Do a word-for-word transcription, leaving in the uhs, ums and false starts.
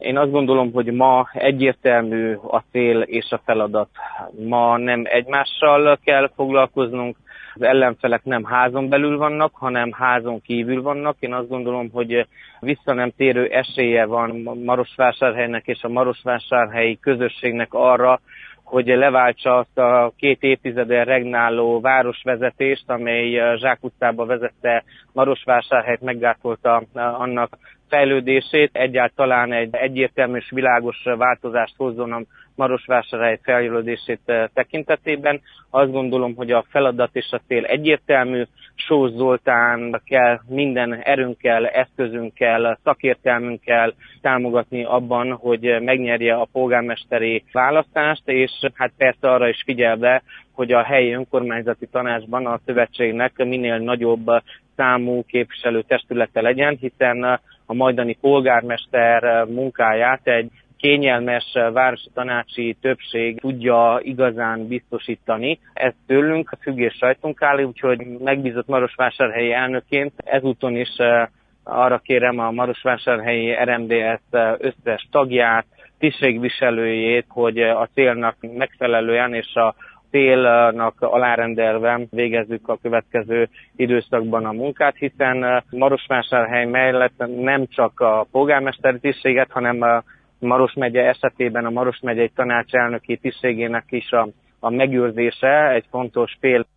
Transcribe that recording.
Én azt gondolom, hogy ma egyértelmű a cél és a feladat. Ma nem egymással kell foglalkoznunk, az ellenfelek nem házon belül vannak, hanem házon kívül vannak. Én azt gondolom, hogy vissza nem térő esélye van Marosvásárhelynek és a marosvásárhelyi közösségnek arra, hogy leváltsa azt a két évtizeden regnáló városvezetést, amely Zsák utcába vezette Marosvásárhelyt, meggátolta annak fejlődését, egyáltalán egy egyértelmű és világos változást hozzon a Marosvásárhely fejlődését tekintetében. Azt gondolom, hogy a feladat és a cél egyértelmű. Sós Zoltán kell minden erőnkkel, eszközünkkel, szakértelmünkkel támogatni abban, hogy megnyerje a polgármesteri választást, és hát persze arra is figyelve, hogy a helyi önkormányzati tanácsban a szövetségnek minél nagyobb számú képviselő testülete legyen, hiszen a majdani polgármester munkáját egy kényelmes városi tanácsi többség tudja igazán biztosítani. Ez tőlünk függ és rajtunk áll, úgyhogy megbízott marosvásárhelyi elnökként ezúton is arra kérem a marosvásárhelyi er em dé es összes tagját, tisztségviselőjét, hogy a célnak megfelelően és a célnak alárendelve végezzük a következő időszakban a munkát, hiszen Marosvásárhely mellett nem csak a polgármesteri tisztséget, hanem a Maros megye esetében a Maros megyei tanács elnöki tisztségének is a, a megőrzése egy fontos fél.